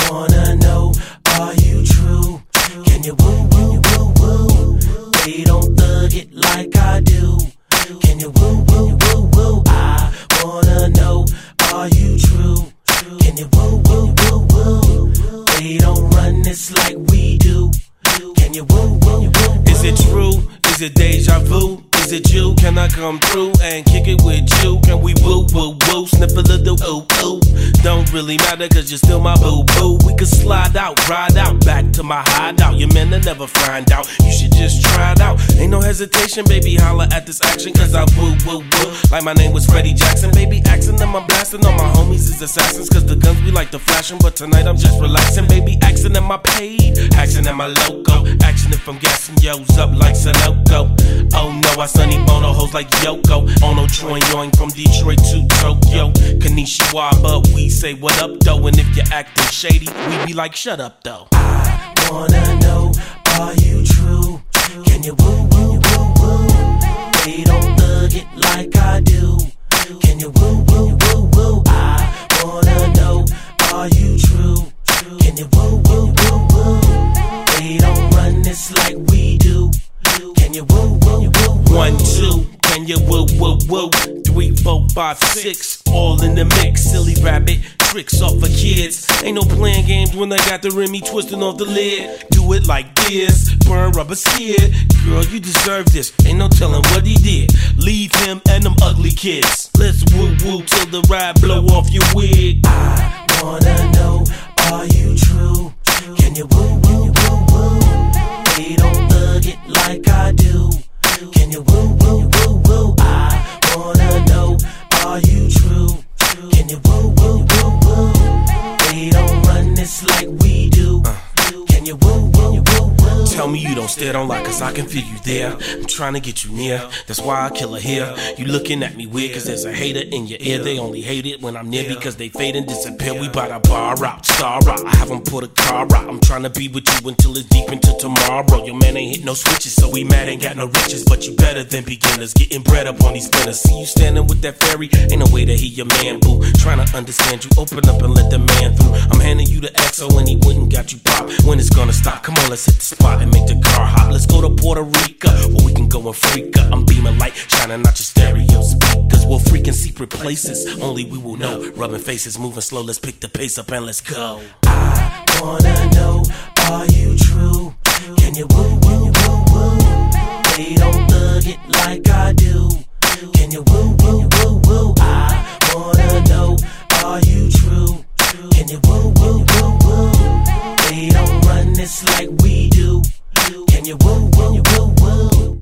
wanna know, are you true? Can you woo, woo, woo, woo? They don't thug it like I do. Can you woo, woo, woo, woo? I wanna know, are you true? Can you woo, woo, woo, woo? They don't run this like we do. Can you woo, woo, woo? Is it true? Is it deja vu? Is it you? Can I come through and kick it with you? Can we woo, woo, woo? Sniff a little ooh, ooh. Don't really matter cause you're still my boo, boo. We could slide out, ride out, back to my hideout. Your men will never find out. You should just try it out. Ain't no hesitation, baby, holla at this action cause I woo, woo, woo. Like my name was Freddie Jackson, baby, axing them, I'm blasting. All my homies is assassins cause the guns we like to flash 'em. But tonight I'm just relaxing, baby, axing at my paid, axing at my loco. Action if I'm gassing yo's up like Sunoco. Oh no, I Sonny Bono hoes like Yoko. Ono Troy Yoing from Detroit to Tokyo. Konnichiwa, but we say what up though. And if you're acting shady, we be like shut up though. I wanna know, are you true? Can you woo, woo, woo, woo? They don't thug it like I do. Can you woo, woo, woo, woo? I wanna know, are you true? Can you woo, woo, woo, woo? They don't run this like we do. Can you woo, woo, woo, woo? 1, 2, can you woo, woo, woo? 3, 4, 5, 6, all in the mix. Silly rabbit, tricks off for kids. Ain't no playing games when I got the Remy twisting off the lid. Do it like this, burn rubber skid. Girl, you deserve this, ain't no telling what he did. Leave him and them ugly kids. Let's woo woo till the ride blow off your wig. I wanna know, are you true? Can you woo, woo, woo, woo? They don't thug it like I do. Can you woo, woo, woo, woo? I wanna know, are you true? Can you woo, woo, woo, woo? They don't run this like we do. Can you woo, woo, woo, woo? Tell me you don't stare, don't lie, cause I can feel you there. I'm trying to get you near, that's why I kill her here. You looking at me weird, cause there's a hater in your ear. They only hate it when I'm near because they fade and disappear. We bout to bar out, star out. I have them put a car out. I'm trying to be with you until it's deep into tomorrow. Your man ain't hit no switches, so we mad ain't got no riches. But you better than beginners, getting bread up on these spinners. See you standing with that fairy, ain't no way that he your man, boo. Trying to understand you, open up and let the man through. I'm handing you the XO and he wouldn't got you pop. When it's gonna stop? Come on, let's hit the spot and make the car hot. Let's go to Puerto Rico, where we can go and freak up. I'm beaming light, shining out your stereo speakers. We'll freak in secret places, only we will know. Rubbing faces, moving slow, let's pick the pace up and let's go. I wanna know, are you true? Can you woo, woo, woo, woo? They don't thug it like I do. Can you woo, woo, woo, woo? I wanna know, are you true? Can you woo, woo, woo, woo? They don't run this like we do. Can you woo, woo, woo, woo?